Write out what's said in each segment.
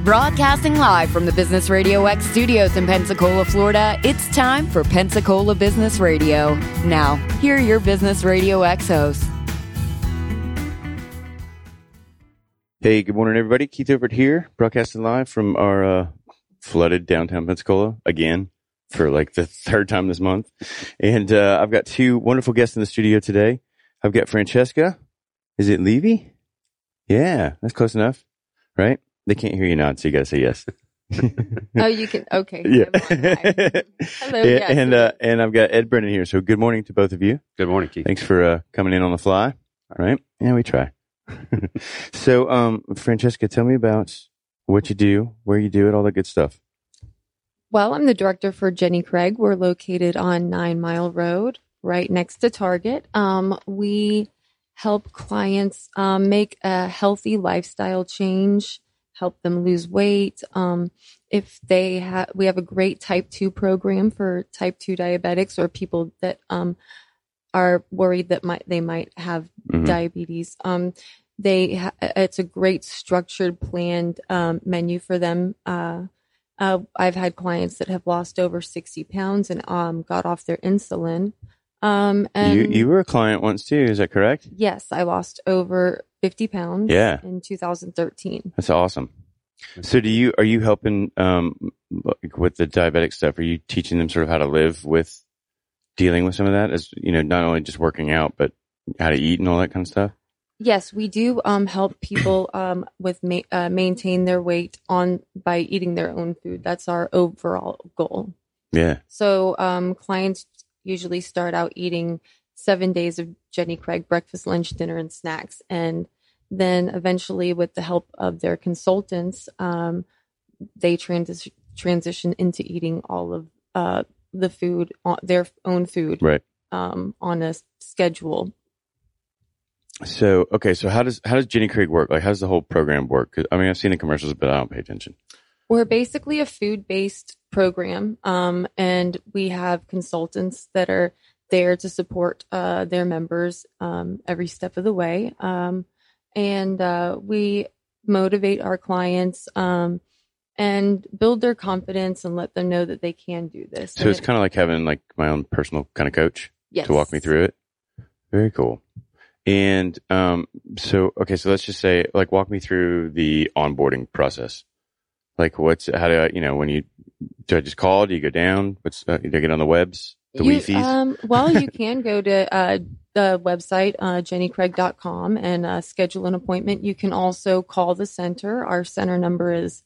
Broadcasting live from the Business Radio X studios in Pensacola, Florida, it's time for Pensacola Business Radio. Now, here are your Business Radio X hosts. Hey, good morning, everybody. Keith Overt here, broadcasting live from our flooded downtown Pensacola again for like the third time this month. And I've got two wonderful guests in the studio today. I've got Francesca. Is it Levy? Yeah, that's close enough, right? They can't hear you nod, so you got to say yes. Oh, you can. Okay. Yeah. Hello. Yeah, and I've got Ed Brennan here. So good morning to both of you. Good morning, Keith. Thanks for coming in on the fly. All right. Yeah, we try. So, Francesca, tell me about what you do, where you do it, all that good stuff. Well, I'm the director for Jenny Craig. We're located on 9 Mile Road, right next to Target. We help clients make a healthy lifestyle change, help them lose weight. If they we have a great type 2 program for type 2 diabetics or people that are worried that they might have diabetes. It's a great structured, planned menu for them. I've had clients that have lost over 60 pounds and got off their insulin. And you were a client once too, is that correct? Yes, I lost over 50 pounds in 2013. That's awesome. So are you helping with the diabetic stuff? Are you teaching them sort of how to live with dealing with some of that, as you know, not only just working out, but how to eat and all that kind of stuff? Yes, we do help people with maintain their weight by eating their own food. That's our overall goal. Yeah. So clients usually start out eating 7 days of Jenny Craig breakfast, lunch, dinner, and snacks, and then eventually, with the help of their consultants, they transition into eating all of the food, their own food, right? On a schedule. So, okay. So how does Jenny Craig work? Like, how does the whole program work? 'Cause, I mean, I've seen the commercials, but I don't pay attention. We're basically a food-based program, and we have consultants that are there to support their members every step of the way. And we motivate our clients and build their confidence and let them know that they can do this. So it's kind of like having like my own personal kind of coach to walk me through it. Very cool. And so let's just say, like, walk me through the onboarding process. Like, do I just call? Do you go down? Do I get on the webs? The Wi-Fi's? Well, you can go to the website, jennycraig.com, and schedule an appointment. You can also call the center. Our center number is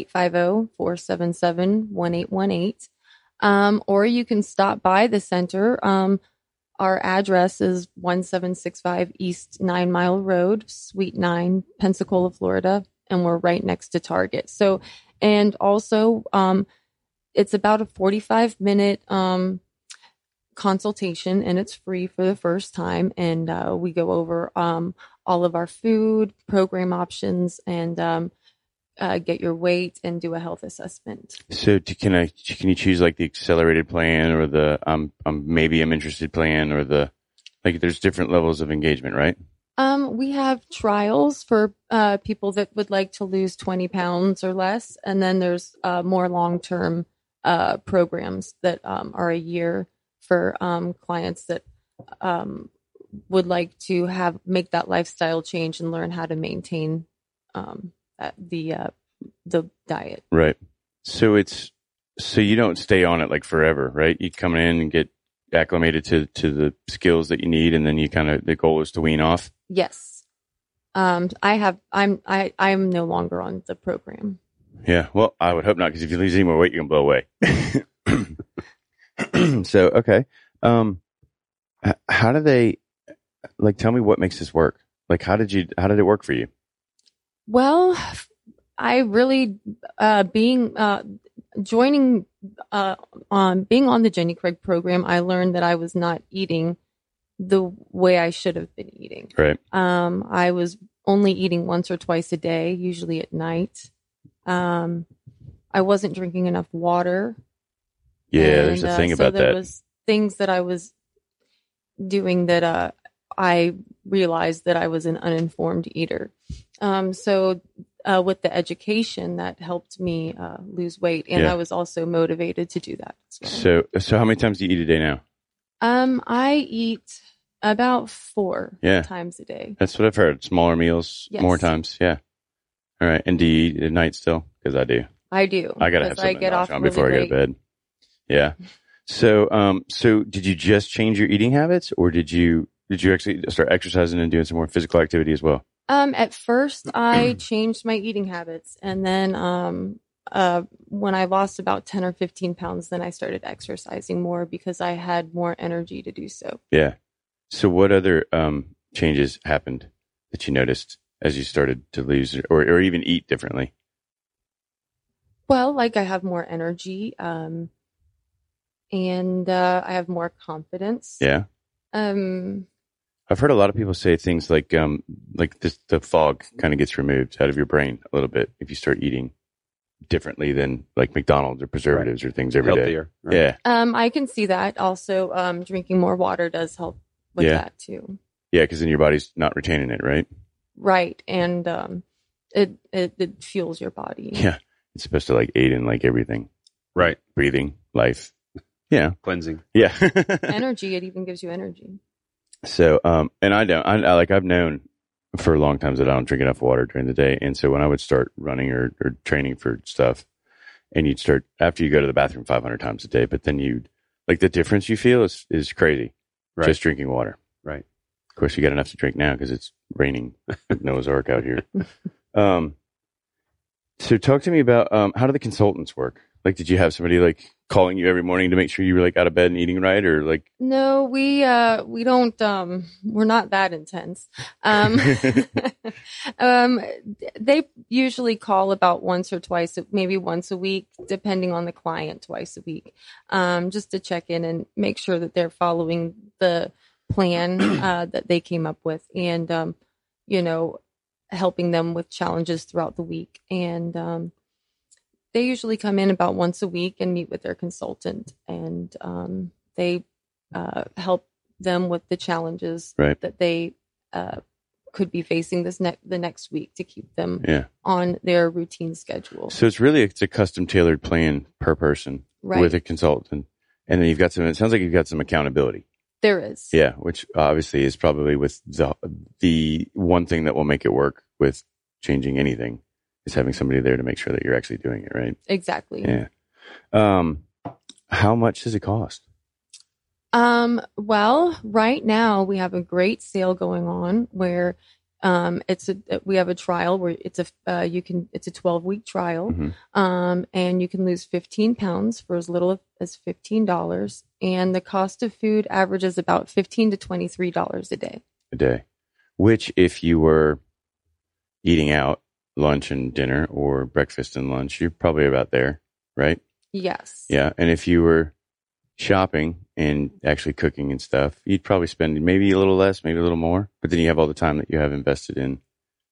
850-477-1818. Or you can stop by the center. Our address is 1765 East 9 Mile Road, Suite 9, Pensacola, Florida, and we're right next to Target. So, and also, it's about a 45-minute consultation, and it's free for the first time. And we go over all of our food program options and get your weight and do a health assessment. So can you choose like the accelerated plan or the I'm interested plan, or there's different levels of engagement, right? We have trials for people that would like to lose 20 pounds or less, and then there's more long-term programs that are a year for clients that would like to make that lifestyle change and learn how to maintain the diet. Right. So you don't stay on it like forever, right? You come in and get acclimated to the skills that you need, and then the goal is to wean off. Yes. I'm no longer on the program. Yeah. Well, I would hope not, because if you lose any more weight, you're gonna blow away. So, okay. How do they, tell me what makes this work? Like, how did it work for you? Well, I really, being on the Jenny Craig program, I learned that I was not eating the way I should have been eating. Right. I was only eating once or twice a day, usually at night. I wasn't drinking enough water. Yeah, there's a thing about that. There was things that I was doing that I realized that I was an uninformed eater. So with the education that helped me lose weight, and I was also motivated to do that as well. So how many times do you eat a day now? I eat about 4 times a day. That's what I've heard. Smaller meals, more times. Yeah. All right. And do you eat at night still? Because I do. I do. I gotta have something to wash on before I go to bed. Yeah. So, so did you just change your eating habits, or did you actually start exercising and doing some more physical activity as well? At first, I changed my eating habits, and then when I lost about 10 or 15 pounds, then I started exercising more because I had more energy to do so. Yeah. So what other changes happened that you noticed as you started to lose or even eat differently? Well, like I have more energy, and I have more confidence. Yeah. I've heard a lot of people say things like the fog kind of gets removed out of your brain a little bit if you start eating differently than like McDonald's or preservatives or things every day. Right? Yeah. I can see that. Also, drinking more water does help with that too. Yeah, because then your body's not retaining it, right? Right, and it fuels your body. Yeah, it's supposed to like aid in like everything. Right. Breathing, life. Yeah. Cleansing. Yeah. Energy. It even gives you energy. So, and I've known for a long time that I don't drink enough water during the day. And so when I would start running or training for stuff, and you'd start after you go to the bathroom 500 times a day, but then the difference you feel is crazy. Right. Just drinking water. Right. Of course, you got enough to drink now because it's raining Noah's Ark out here. So talk to me about, how do the consultants work? Like, did you have somebody like calling you every morning to make sure you were like out of bed and eating right, or like? No, we don't, we're not that intense. They usually call about once or twice, maybe once a week, depending on the client, twice a week, just to check in and make sure that they're following the plan, that they came up with, and, helping them with challenges throughout the week. And, they usually come in about once a week and meet with their consultant, and they help them with the challenges that they could be facing the next week to keep them on their routine schedule. So it's a custom tailored plan per person with a consultant, and then it sounds like you've got some accountability. There is. Yeah, which obviously is probably with the one thing that will make it work with changing anything. Is having somebody there to make sure that you're actually doing it right. Exactly. Yeah. How much does it cost? Well, right now we have a great sale going on where we have a trial where it's a 12-week trial, and you can lose 15 pounds for as little as $15, and the cost of food averages about $15 to $23 a day. A day, which if you were eating out lunch and dinner or breakfast and lunch, you're probably about there, right? Yes. Yeah. And if you were shopping and actually cooking and stuff, you'd probably spend maybe a little less, maybe a little more, but then you have all the time that you have invested in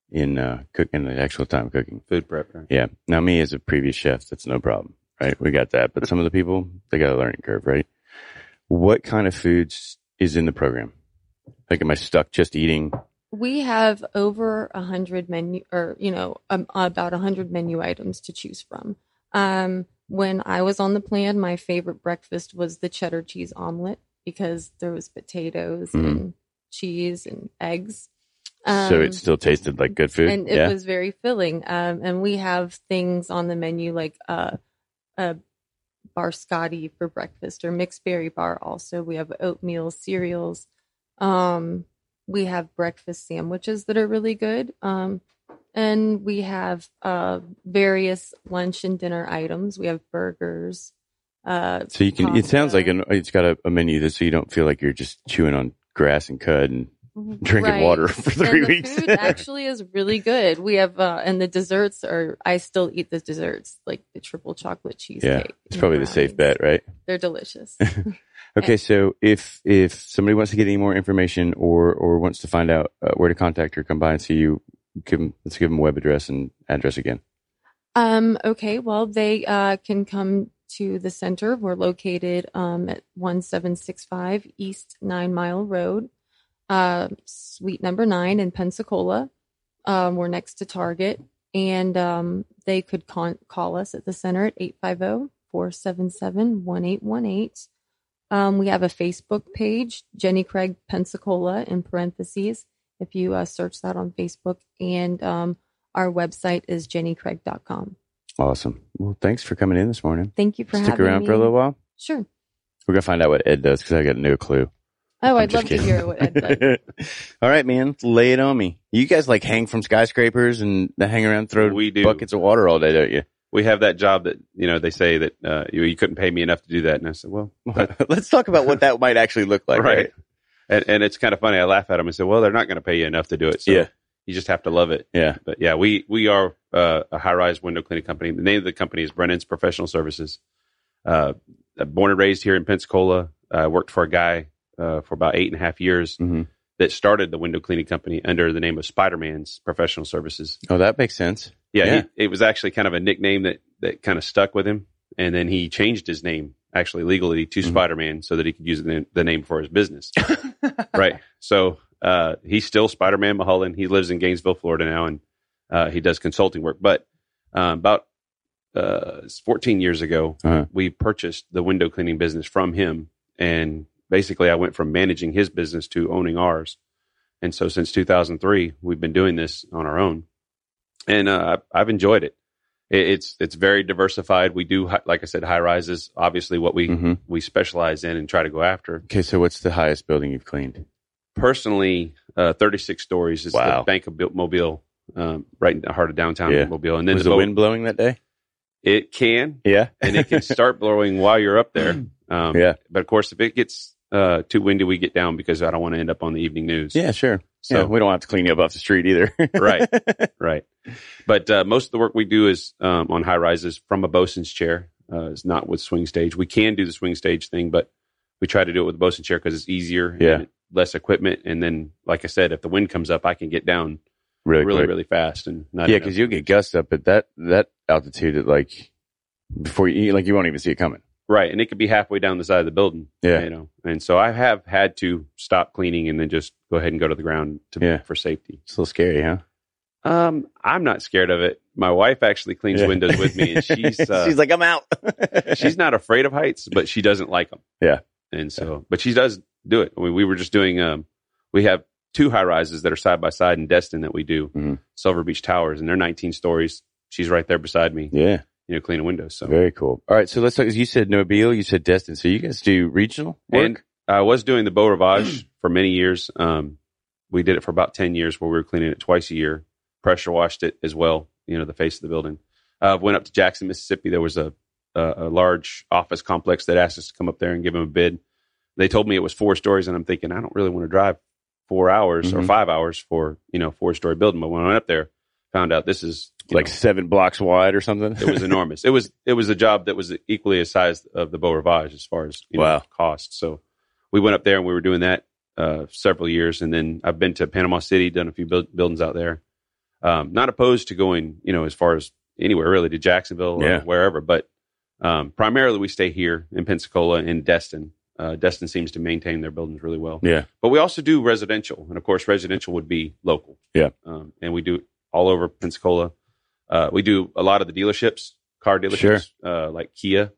the actual time cooking. Food prep. Right? Yeah. Now me as a previous chef, that's no problem, right? We got that. But some of the people, they got a learning curve, right? What kind of foods is in the program? Like, am I stuck just eating? We have over 100 menu, or about 100 menu items to choose from. When I was on the plan, my favorite breakfast was the cheddar cheese omelet because there was potatoes and cheese and eggs. So it still tasted like good food, and it was very filling. And we have things on the menu like a bar Scotty for breakfast, or mixed berry bar. Also, we have oatmeal cereals. We have breakfast sandwiches that are really good. And we have various lunch and dinner items. We have burgers. So you can, it sounds like it's got a menu that so you don't feel like you're just chewing on grass and cud and drinking water for 3 weeks. The food actually is really good. We have, and the desserts I still eat the desserts, like the triple chocolate cheesecake. Yeah, it's probably the safe bet, right? They're delicious. Okay, so if somebody wants to get any more information or wants to find out where to contact or come by and see you, let's give them a web address and address again. Okay, well, they can come to the center. We're located at 1765 East 9 Mile Road, suite number 9 in Pensacola. We're next to Target. And they could call us at the center at 850-477-1818. We have a Facebook page, Jenny Craig Pensacola in parentheses, if you search that on Facebook. And our website is jennycraig.com. Awesome. Well, thanks for coming in this morning. Thank you for having me. Stick around for a little while? Sure. We're going to find out what Ed does because I got no clue. Oh, I'd love to hear what Ed does. All right, man. Lay it on me. You guys like hang from skyscrapers and hang around, throw buckets of water all day, don't you? We have that job that, they say that you couldn't pay me enough to do that. And I said, well, let's talk about what that might actually look like. Right. And it's kind of funny. I laugh at them and say, well, they're not going to pay you enough to do it. So you just have to love it. Yeah. But yeah, we are a high-rise window cleaning company. The name of the company is Brennan's Professional Services. Born and raised here in Pensacola. Worked for a guy for about 8.5 years that started the window cleaning company under the name of Spider-Man's Professional Services. Oh, that makes sense. Yeah. It was actually kind of a nickname that kind of stuck with him. And then he changed his name actually legally to Spider-Man so that he could use the name for his business. Right. So he's still Spider-Man Mulholland. He lives in Gainesville, Florida now, and he does consulting work. But about 14 years ago, we purchased the window cleaning business from him. And basically, I went from managing his business to owning ours. And so since 2003, we've been doing this on our own. And I've enjoyed it. It's very diversified. We do, like I said, high rises, obviously what we specialize in and try to go after. Okay, so what's the highest building you've cleaned? Personally, 36 stories is the Bank of Mobile, right in the heart of downtown Mobile. And then was the wind blowing that day? It can. Yeah. And it can start blowing while you're up there. But of course, if it gets too windy, we get down because I don't want to end up on the evening news. Yeah, sure. So we don't have to clean you up off the street either. Right. But most of the work we do is on high rises from a bosun's chair. It's not with swing stage. We can do the swing stage thing, but we try to do it with the bosun's chair because it's easier and less equipment. And then, like I said, if the wind comes up, I can get down really fast and not. Yeah, because you'll get gusts up at that altitude at before you won't even see it coming. Right, and it could be halfway down the side of the building. Yeah, and so I have had to stop cleaning and then just go ahead and go to the ground for safety. It's a little scary, huh? I'm not scared of it. My wife actually cleans windows with me, and she's like, I'm out. She's not afraid of heights, but she doesn't like them. Yeah, and so, but she does do it. I mean, we were just doing. We have 2 high rises that are side by side in Destin that we do, Silver Beach Towers, and they're 19 stories. She's right there beside me. Yeah. Cleaning windows. So very cool. All right. So let's talk, you said Mobile, you said Destin. So you guys do regional work? And I was doing the Beau Rivage for many years. We did it for about 10 years where we were cleaning it twice a year, pressure washed it as well. The face of the building. Went up to Jackson, Mississippi. There was a large office complex that asked us to come up there and give them a bid. They told me it was 4 stories, and I'm thinking, I don't really want to drive 4 hours or 5 hours for, 4-story building. But when I went up there, found out this is 7 blocks wide or something. It was enormous. It was a job that was equally as size of the Beau Rivage as far as cost. So we went up there and we were doing that several years, and then I've been to Panama City, done a few buildings out there. Not opposed to going, as far as anywhere really, to Jacksonville or wherever, but primarily we stay here in Pensacola and Destin. Destin seems to maintain their buildings really well. Yeah, but we also do residential, and of course, residential would be local. Yeah, and we do all over Pensacola. We do a lot of the dealerships, car dealerships, like Kia,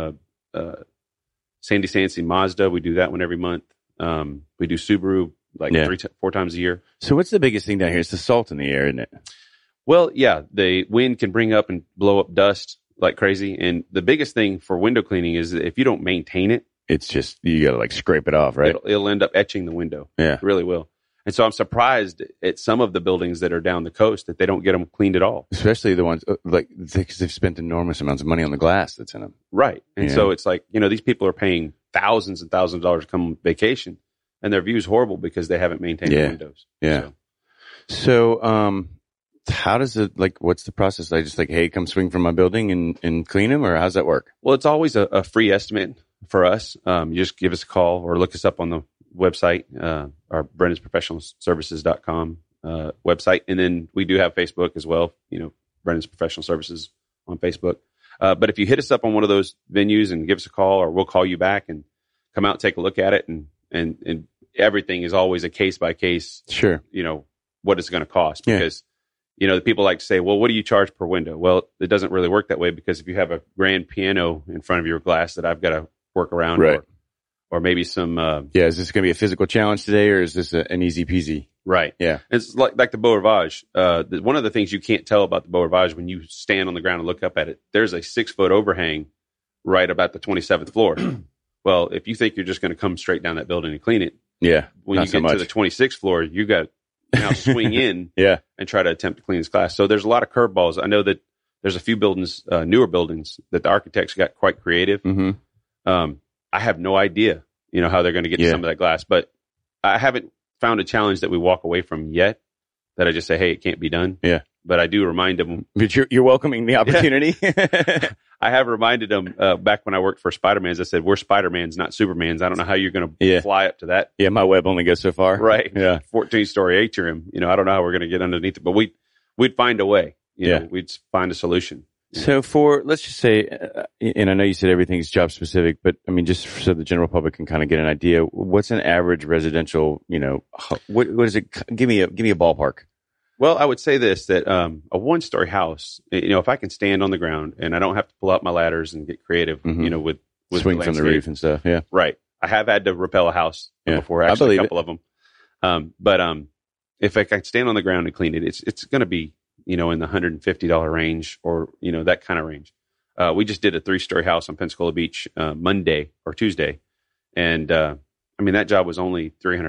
Sandy Sansi, Mazda. We do that one every month. We do Subaru 3-4 times a year. So what's the biggest thing down here? It's the salt in the air, isn't it? Well, yeah, the wind can bring up and blow up dust like crazy. And the biggest thing for window cleaning is that if you don't maintain it, it's just, you got to scrape it off, right? It'll end up etching the window. Yeah. It really will. And so I'm surprised at some of the buildings that are down the coast that they don't get them cleaned at all. Especially the ones because they've spent enormous amounts of money on the glass that's in them. Right. And so it's like, these people are paying thousands and thousands of dollars to come on vacation, and their view is horrible because they haven't maintained the windows. Yeah. So how does it, what's the process? I just hey, come swing from my building and clean them, or how's that work? Well, it's always a free estimate for us. You just give us a call or look us up on the website, our Brennan'sProfessionalServices.com website. And then we do have Facebook as well, Brennan's Professional Services on Facebook. But if you hit us up on one of those venues and give us a call, or we'll call you back and come out and take a look at it. And everything is always a case by case, sure, what it's going to cost, because the people like to say, well, what do you charge per window? Well, it doesn't really work that way, because if you have a grand piano in front of your glass that I've got to work around, right, or maybe some, is this going to be a physical challenge today, or is this an easy peasy? Right. Yeah. It's like the Beau Rivage. One of the things you can't tell about the Beau Rivage when you stand on the ground and look up at it, there's a 6-foot overhang right about the 27th floor. Well, if you think you're just going to come straight down that building and clean it, when you get to the 26th floor, you got to now swing in and try to attempt to clean this glass. So there's a lot of curveballs. I know that there's a few buildings, newer buildings, that the architects got quite creative. I have no idea, how they're going to get to some of that glass, but I haven't found a challenge that we walk away from yet that I just say, hey, it can't be done. Yeah. But I do remind them. But you're welcoming the opportunity. I have reminded them back when I worked for Spider-Mans. I said, we're Spider-Mans, not Supermans. I don't know how you're going to fly up to that. Yeah, my web only goes so far. Right. Yeah. 14-story atrium. I don't know how we're going to get underneath it, but we'd find a way. We'd find a solution. So let's just say, and I know you said everything's job specific, but I mean, just so the general public can kind of get an idea, what's an average residential, what is it? Give me a ballpark. Well, I would say this, that a 1-story house, if I can stand on the ground and I don't have to pull out my ladders and get creative, with swing from the roof and stuff. Yeah. Right. I have had to rappel a house before, actually, a couple of them. But if I can stand on the ground and clean it, it's going to be, in the $150 range, or, that kind of range. We just did a 3-story house on Pensacola Beach Monday or Tuesday. And that job was only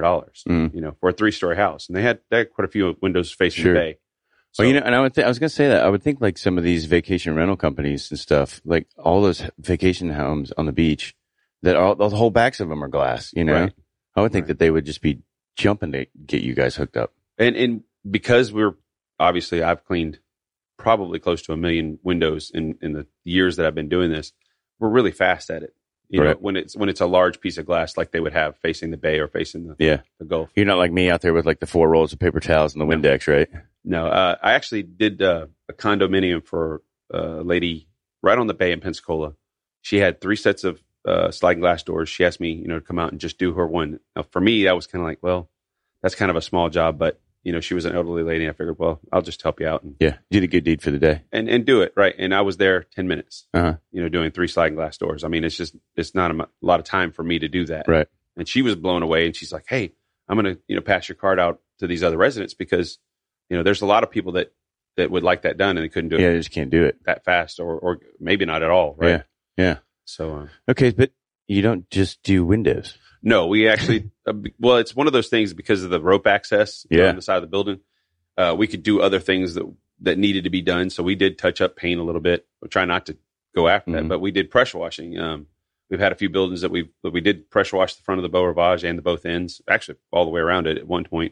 $300, for a 3-story house. And they had quite a few windows facing the bay. So, well, and I was going to say that I would think like some of these vacation rental companies and stuff, like all those vacation homes on the beach, that the whole backs of them are glass, Right. I would think that they would just be jumping to get you guys hooked up. And because obviously I've cleaned probably close to 1 million windows in the years that I've been doing this, we're really fast at it. When it's a large piece of glass like they would have facing the bay or facing the Gulf. You're not like me out there with like the 4 rolls of paper towels and the Windex, right? No, I actually did a condominium for a lady right on the bay in Pensacola. She had 3 sets of sliding glass doors. She asked me, to come out and just do her one. Now, for me, that was kind of like, well, that's kind of a small job, but she was an elderly lady. And I figured, well, I'll just help you out. And, you did a good deed for the day. And do it, right. And I was there 10 minutes, doing 3 sliding glass doors. I mean, it's not a lot of time for me to do that. Right. And she was blown away. And she's like, hey, I'm going to, pass your card out to these other residents, because, there's a lot of people that would like that done, and they couldn't do it. Yeah, they just can't do it that fast, or maybe not at all. Right. Yeah. So, okay. But you don't just do windows. No, we actually, it's one of those things because of the rope access on the side of the building. We could do other things that needed to be done. So we did touch up paint a little bit. We'll try not to go after that, but we did pressure washing. We've had a few buildings that we did pressure wash the front of the Beau Rivage and the both ends, actually all the way around it at one point.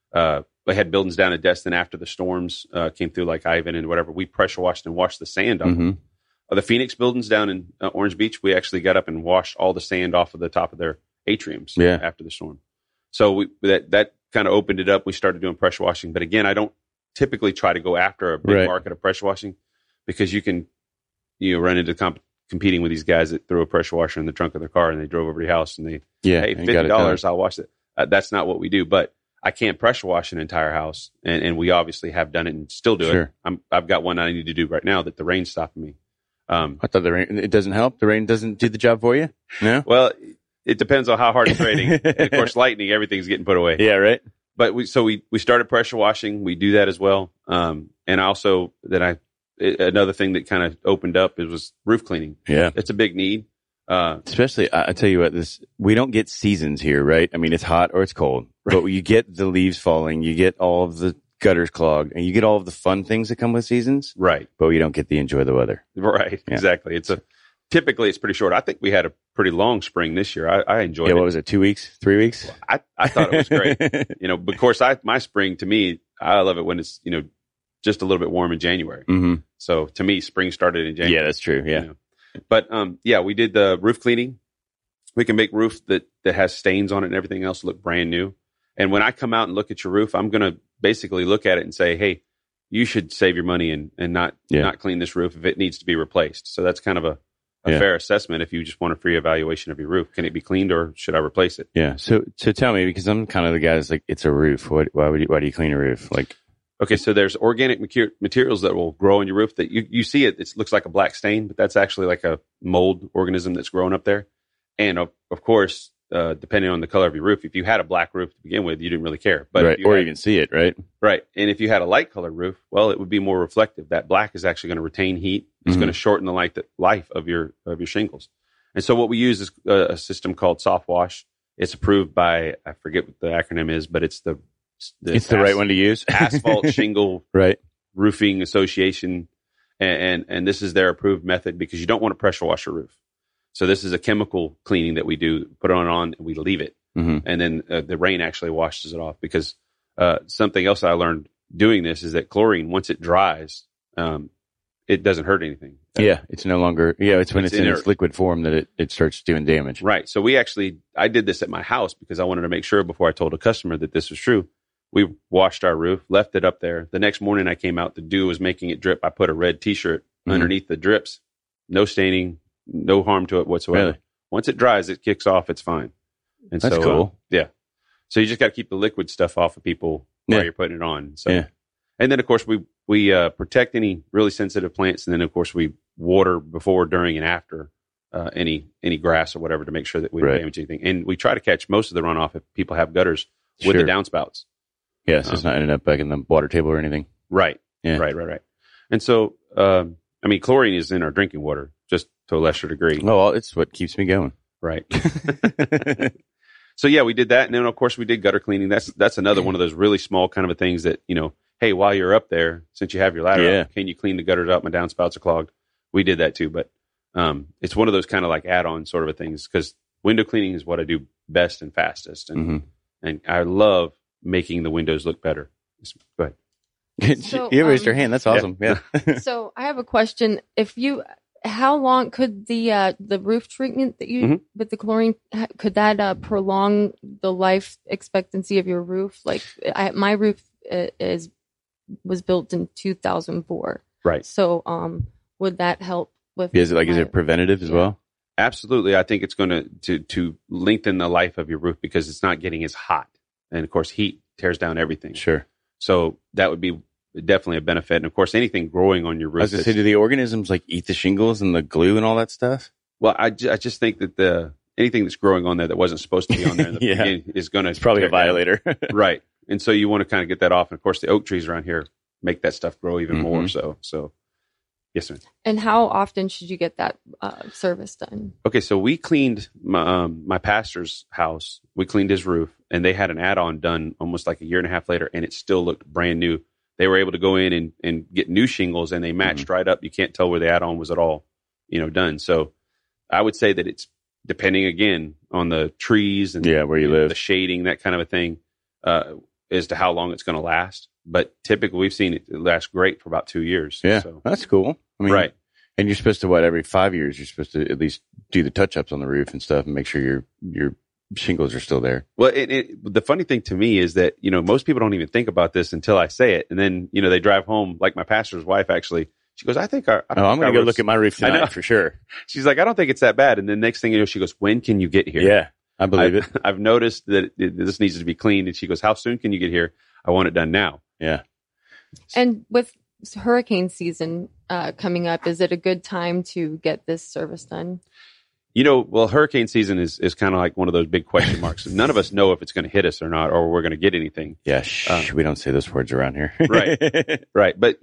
We had buildings down at Destin after the storms came through, like Ivan and whatever. We pressure washed and washed the sand off. The Phoenix buildings down in Orange Beach, we actually got up and washed all the sand off of the top of their atriums after the storm. So that kind of opened it up. We started doing pressure washing. But again, I don't typically try to go after a big market of pressure washing, because you can run into competing with these guys that throw a pressure washer in the trunk of their car and they drove over to your house and hey, $50, I'll wash it. That's not what we do. But I can't pressure wash an entire house. And we obviously have done it and still do it. I've got one I need to do right now that the rain's stopping me. I thought the rain, it doesn't help. The rain doesn't do the job for you? No? Well, it depends on how hard it's raining. And of course, lightning, everything's getting put away. Yeah, right. But we started pressure washing. We do that as well. And also another thing that kind of opened up was roof cleaning. Yeah. It's a big need. Especially, I tell you what, we don't get seasons here, right? I mean, it's hot or it's cold, but you get the leaves falling, you get all of the gutters clogged, and you get all of the fun things that come with seasons. Right. But you don't get the enjoy the weather. Right. Yeah. Exactly. Typically it's pretty short. I think we had a pretty long spring this year. I enjoyed it. Yeah, what was it, 2 weeks, 3 weeks? I thought it was great. Of course, my spring, to me, I love it when it's, just a little bit warm in January. Mm-hmm. So to me, spring started in January. Yeah, that's true. Yeah. But we did the roof cleaning. We can make roof that has stains on it and everything else look brand new. And when I come out and look at your roof, I'm going to basically look at it and say, hey, you should save your money and not clean this roof if it needs to be replaced. So that's kind of a fair assessment if you just want a free evaluation of your roof. Can it be cleaned or should I replace it? Yeah. So tell me, because I'm kind of the guy that's like, it's a roof. Why do you clean a roof? Like, Okay, so there's organic materials that will grow on your roof that you see it. It looks like a black stain, but that's actually like a mold organism that's growing up there. And of course, depending on the color of your roof, if you had a black roof to begin with, you didn't really care. But right, or you can see it, right? Right. And if you had a light colored roof, well, it would be more reflective. That black is actually going to retain heat. It's going to shorten the life of your shingles. And so what we use is a system called Soft Wash. It's approved by, I forget what the acronym is, but it's the right one to use. Asphalt Shingle right. Roofing Association. And this is their approved method because you don't want to pressure wash your roof. So this is a chemical cleaning that we do, put it on, and we leave it. And then the rain actually washes it off because something else I learned doing this is that chlorine, once it dries, it doesn't hurt anything. It's no longer, it's when it's in its liquid form that it starts doing damage. Right. So I did this at my house because I wanted to make sure before I told a customer that this was true. We washed our roof, left it up there. The next morning I came out, the dew was making it drip. I put a red t-shirt underneath the drips, no staining, no harm to it whatsoever. Really? Once it dries, it kicks off. It's fine. And that's so, cool. So you just got to keep the liquid stuff off of people while you're putting it on. So, and then of course we protect any really sensitive plants, and then of course we water before, during, and after any grass or whatever to make sure that we don't damage anything. And we try to catch most of the runoff if people have gutters with the downspouts. Yeah, so it's not ending up back in the water table or anything. Right. Yeah. Right. And so, chlorine is in our drinking water, just to a lesser degree. Oh, it's what keeps me going. Right. So we did that, and then of course we did gutter cleaning. That's another one of those really small kind of a things that, hey, while you're up there, since you have your ladder up, can you clean the gutters up? My downspouts are clogged. We did that too, but it's one of those kind of like add-on sort of a things because window cleaning is what I do best and fastest, and I love making the windows look better. Go ahead. So, you raised your hand. That's awesome. Yeah. So I have a question. How long could the roof treatment that you with the chlorine, could that prolong the life expectancy of your roof? Like my roof was built in 2004. Right. So would that help with? Is it preventative as well? Absolutely. I think it's going to lengthen the life of your roof because it's not getting as hot. And of course, heat tears down everything. Sure. So that would be definitely a benefit. And of course, anything growing on your roof. I was going to say, do the organisms like eat the shingles and the glue and all that stuff? Well, I just think that anything that's growing on there that wasn't supposed to be on there in the beginning is going to. It's probably a violator. Right. And so you want to kind of get that off. And of course, the oak trees around here make that stuff grow even more. So yes, ma'am. And how often should you get that service done? Okay, so we cleaned my pastor's house. We cleaned his roof, and they had an add-on done almost like a year and a half later, and it still looked brand new. They were able to go in and get new shingles, and they matched right up. You can't tell where the add-on was at all, done. So I would say that it's depending, again, on the trees and where you live, the shading, that kind of a thing, as to how long it's going to last. But typically, we've seen it last great for about 2 years. Yeah, so. That's cool. Right. And you're supposed to, every 5 years, you're supposed to at least do the touch-ups on the roof and stuff and make sure your shingles are still there. Well, the funny thing to me is that, most people don't even think about this until I say it. And then, they drive home, like my pastor's wife, actually. She goes, I'm going to go look at my roof tonight for sure. She's like, I don't think it's that bad. And then next thing you know, she goes, when can you get here? Yeah, I believe it. I've noticed that this needs to be cleaned. And she goes, how soon can you get here? I want it done now. Yeah. And with hurricane season coming up, is it a good time to get this service done? Hurricane season is kind of like one of those big question marks. None of us know if it's going to hit us or not, or we're going to get anything. Yeah, we don't say those words around here. Right, right. But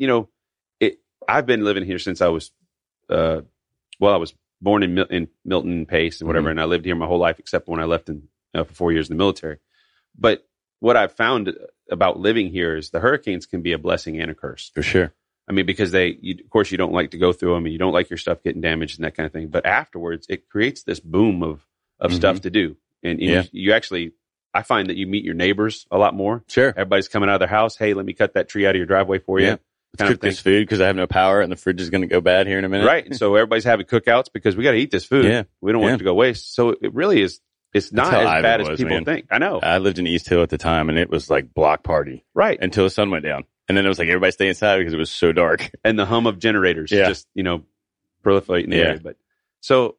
I've been living here since I was, I was born in Milton Pace and whatever, and I lived here my whole life except when I left for 4 years in the military. But what I've found about living here is the hurricanes can be a blessing and a curse. For sure. Because of course, you don't like to go through them and you don't like your stuff getting damaged and that kind of thing. But afterwards, it creates this boom of stuff to do. And you actually, I find that you meet your neighbors a lot more. Sure. Everybody's coming out of their house. Hey, let me cut that tree out of your driveway for you. Yeah. Let's cook this food because I have no power and the fridge is going to go bad here in a minute. Right. And so everybody's having cookouts because we got to eat this food. Yeah. We don't want it to go waste. So it really is. It's not as bad as people think. I know. I lived in East Hill at the time, and it was like block party. Right. Until the sun went down. And then it was like everybody stay inside because it was so dark. And the hum of generators just, proliferate in the area. But so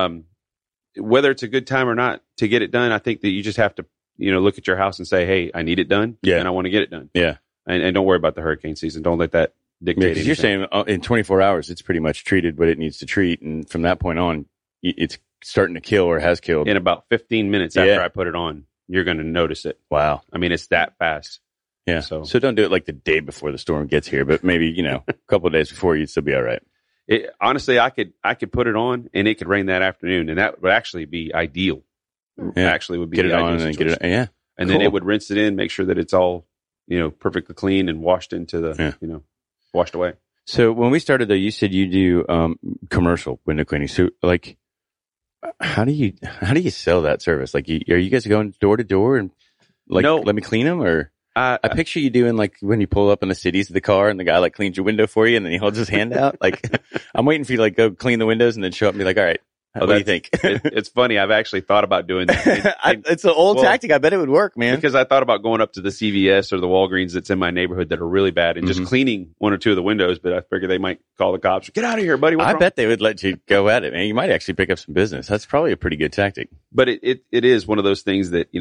whether it's a good time or not to get it done, I think that you just have to, look at your house and say, hey, I need it done. Yeah. And I want to get it done. Yeah. And don't worry about the hurricane season. Don't let that dictate. Because you're saying in 24 hours, it's pretty much treated what it needs to treat. And from that point on, it's starting to kill or has killed. In about 15 minutes after I put it on, you're going to notice it. Wow. I mean, it's that fast. Yeah. So don't do it like the day before the storm gets here, but maybe, a couple of days before, you'd still be all right. Honestly, I could put it on and it could rain that afternoon, and that would actually be ideal. Yeah. Actually would be get it the on ideal and situation. get it. Yeah. And Cool. then it would rinse it in, make sure that it's all, perfectly clean and washed into the, washed away. So when we started though, you said you do, commercial window cleaning. So like, how do you sell that service? Like, are you guys going door to door and like, No. let me clean them? Or I picture you doing like when you pull up in the cities of the car and the guy like cleans your window for you and then he holds his hand out. Like, I'm waiting for you to like go clean the windows and then show up and be like, all right, what do you think? It's funny. I've actually thought about doing that. It's an old tactic. I bet it would work, man. Because I thought about going up to the CVS or the Walgreens that's in my neighborhood that are really bad and just cleaning one or two of the windows, but I figured they might call the cops. Get out of here, buddy. What's I wrong? bet they would let you go at it, man. You might actually pick up some business. That's probably a pretty good tactic. But it is one of those things that,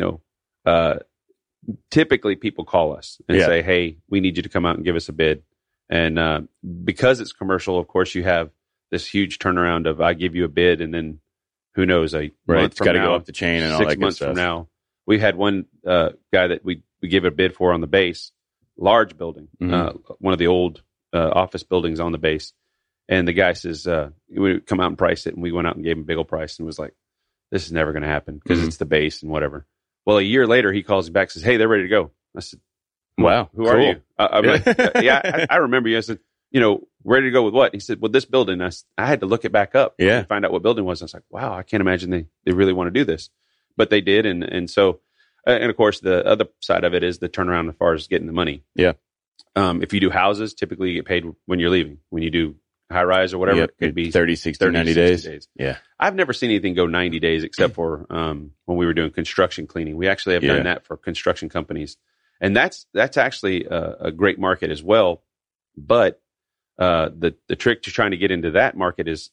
typically people call us and say, hey, we need you to come out and give us a bid. And because it's commercial, of course, you have this huge turnaround of I give you a bid and then who knows, a month It's from got to now, go up the chain and all 6 that good months stuff. from now. We had one guy that we gave a bid for on the base, large building, one of the old office buildings on the base. And the guy says, we would come out and price it. And we went out and gave him a big old price and was like, this is never going to happen because it's the base and whatever. Well, a year later, he calls me back and says, hey, they're ready to go. I said, wow, who are you? I'm like, I remember you. I said, ready to go with what? He said, well, this building. I had to look it back up and find out what building it was. I was like, wow, I can't imagine they really want to do this. But they did. And so, and of course, the other side of it is the turnaround as far as getting the money. Yeah. If you do houses, typically you get paid when you're leaving. When you do high rise or whatever, it could be 30, 60, 90 days. Yeah. I've never seen anything go 90 days except for when we were doing construction cleaning. We actually have done that for construction companies. And that's actually a great market as well. But the trick to trying to get into that market is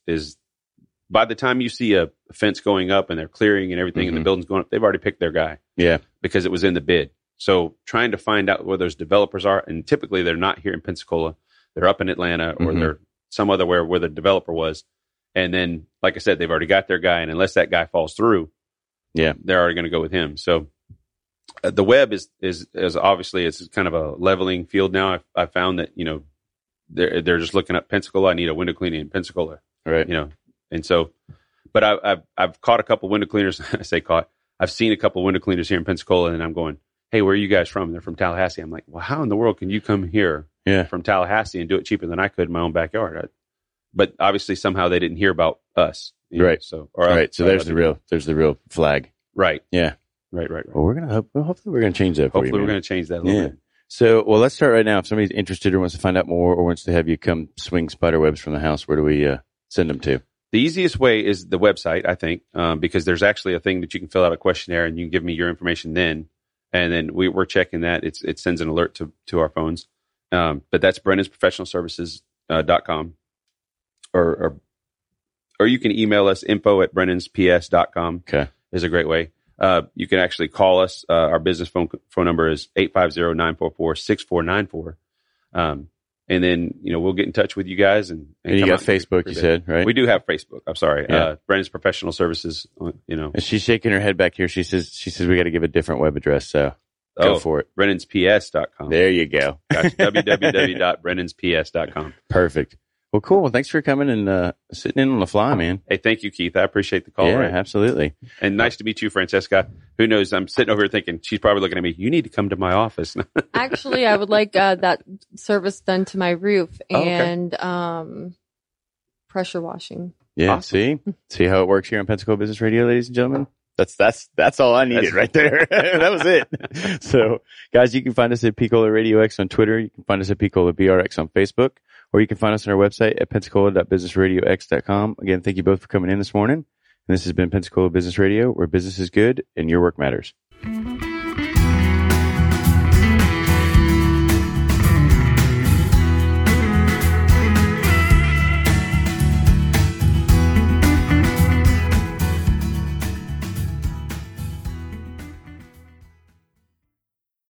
by the time you see a fence going up and they're clearing and everything and the building's going up, they've already picked their guy. Yeah. Because it was in the bid. So trying to find out where those developers are, and typically they're not here in Pensacola, they're up in Atlanta or they're some other where the developer was. And then, like I said, they've already got their guy. And unless that guy falls through, they're already going to go with him. So the web is obviously it's kind of a leveling field now. I found that, they're just looking up Pensacola. I need a window cleaning in Pensacola. Right. And so, but I've caught a couple window cleaners. I say caught. I've seen a couple window cleaners here in Pensacola, and I'm going, hey, where are you guys from? They're from Tallahassee. I'm like, well, how in the world can you come here from Tallahassee and do it cheaper than I could in my own backyard? But obviously somehow they didn't hear about us. Right. So, so there's the real flag. Right. Yeah. Right. Well, hopefully we're going to change that for you. Hopefully we're going to change that a little bit. So, let's start right now. If somebody's interested or wants to find out more or wants to have you come swing spider webs from the house, where do we send them to? The easiest way is the website, I think, because there's actually a thing that you can fill out a questionnaire and you can give me your information then. And then we're checking that. It sends an alert to our phones. But that's Brennan'sProfessionalServices.com. Or you can email us info@Brennan'sPS.com. Okay. Is a great way. You can actually call us. Our business phone number is 850-944-6494. And then, we'll get in touch with you guys. And you got Facebook, you said, right? We do have Facebook. I'm sorry. Brennan's Professional Services, And she's shaking her head back here. She says we got to give a different web address. So go for it. Brennan'sPS.com. There you go. Gotcha. www.Brennan'sPS.com. Perfect. Well, cool. Well, thanks for coming and sitting in on the fly, man. Hey, thank you, Keith. I appreciate the call. Yeah, absolutely. And nice to meet you, Francesca. Who knows? I'm sitting over here thinking she's probably looking at me. You need to come to my office. Actually, I would like that service done to my roof and pressure washing. Yeah. Awesome. See how it works here on Pensacola Business Radio, ladies and gentlemen. That's all I needed right there. That was it. So, guys, you can find us at Picola Radio X on Twitter. You can find us at Picola BRX on Facebook. Or you can find us on our website at pensacola.businessradiox.com. Again, thank you both for coming in this morning. And this has been Pensacola Business Radio, where business is good and your work matters.